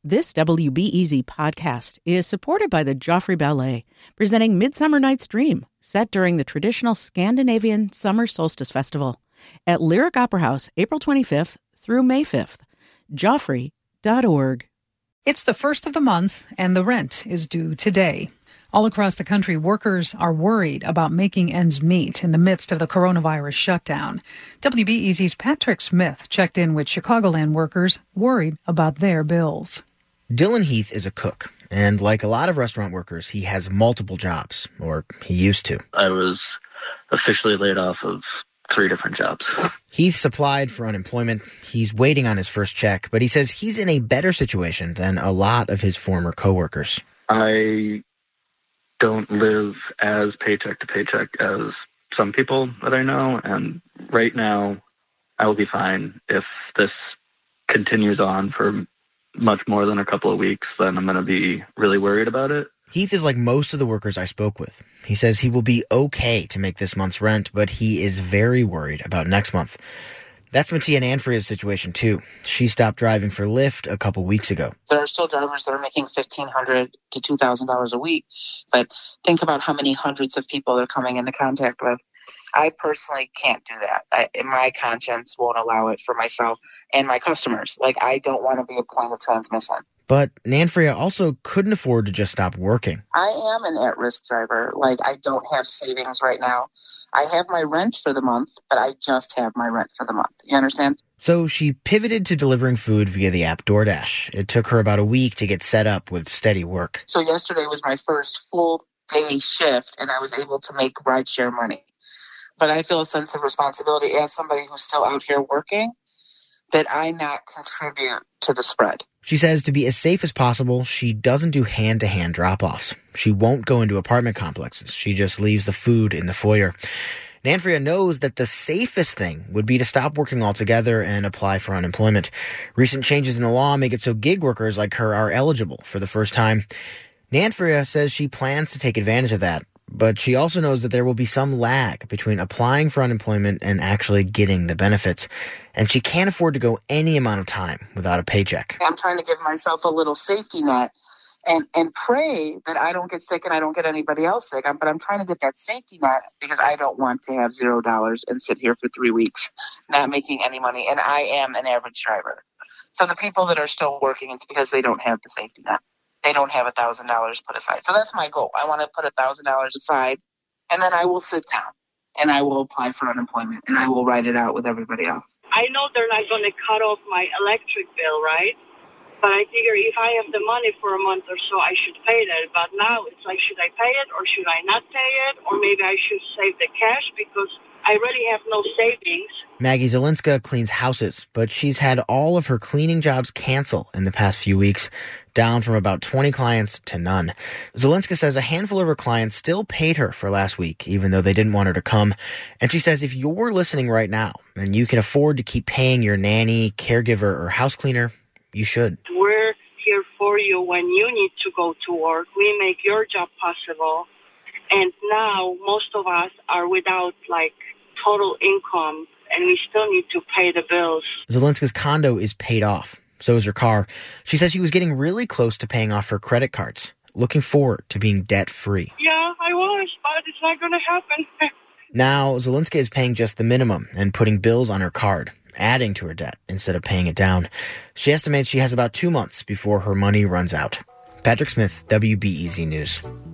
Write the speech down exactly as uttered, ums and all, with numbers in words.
This W B E Z podcast is supported by the Joffrey Ballet, presenting Midsummer Night's Dream, set during the traditional Scandinavian Summer Solstice Festival at Lyric Opera House, April twenty-fifth through May fifth. Joffrey dot org. It's the first of the month, and the rent is due today. All across the country, workers are worried about making ends meet in the midst of the coronavirus shutdown. W B E Z's Patrick Smith checked in with Chicagoland workers worried about their bills. Dylan Heath is a cook, and like a lot of restaurant workers, he has multiple jobs, or he used to. I was officially laid off of three different jobs. Heath's applied for unemployment. He's waiting on his first check, but he says he's in a better situation than a lot of his former coworkers. I don't live as paycheck to paycheck as some people that I know, and right now I will be fine. If this continues on for much more than a couple of weeks, then I'm going to be really worried about it. Heath is like most of the workers I spoke with. He says he will be okay to make this month's rent, but he is very worried about next month. That's Mattia Nanfria's situation, too. She stopped driving for Lyft a couple weeks ago. There are still drivers that are making fifteen hundred dollars to two thousand dollars a week, but think about how many hundreds of people they're coming into contact with. I personally can't do that. I, my conscience won't allow it for myself and my customers. Like, I don't want to be a point of transmission. But Nanfria also couldn't afford to just stop working. I am an at-risk driver. Like, I don't have savings right now. I have my rent for the month, but I just have my rent for the month. You understand? So she pivoted to delivering food via the app DoorDash. It took her about a week to get set up with steady work. So yesterday was my first full day shift, and I was able to make rideshare money. But I feel a sense of responsibility as somebody who's still out here working that I not contribute to the spread. She says to be as safe as possible, she doesn't do hand-to-hand drop-offs. She won't go into apartment complexes. She just leaves the food in the foyer. Nanfria knows that the safest thing would be to stop working altogether and apply for unemployment. Recent changes in the law make it so gig workers like her are eligible for the first time. Nanfria says she plans to take advantage of that. But she also knows that there will be some lag between applying for unemployment and actually getting the benefits. And she can't afford to go any amount of time without a paycheck. I'm trying to give myself a little safety net and, and pray that I don't get sick and I don't get anybody else sick. But I'm trying to get that safety net because I don't want to have zero dollars and sit here for three weeks not making any money. And I am an average driver. So the people that are still working, it's because they don't have the safety net. They don't have one thousand dollars put aside. So that's my goal. I want to put one thousand dollars aside, and then I will sit down, and I will apply for unemployment, and I will write it out with everybody else. I know they're not going to cut off my electric bill, right? But I figure if I have the money for a month or so, I should pay that. But now it's like, should I pay it or should I not pay it? Or maybe I should save the cash because I really have no savings. Maggie Zelinska cleans houses, but she's had all of her cleaning jobs cancel in the past few weeks, down from about twenty clients to none. Zelinska says a handful of her clients still paid her for last week, even though they didn't want her to come. And she says if you're listening right now and you can afford to keep paying your nanny, caregiver, or house cleaner, you should. We're here for you when you need to go to work. We make your job possible. And now most of us are without, like, total income, and we still need to pay the bills. Zelinska's condo is paid off. So is her car. She says she was getting really close to paying off her credit cards, looking forward to being debt-free. Yeah, I was, but it's not going to happen. Now, Zelinska is paying just the minimum and putting bills on her card, adding to her debt instead of paying it down. She estimates she has about two months before her money runs out. Patrick Smith, W B E Z News.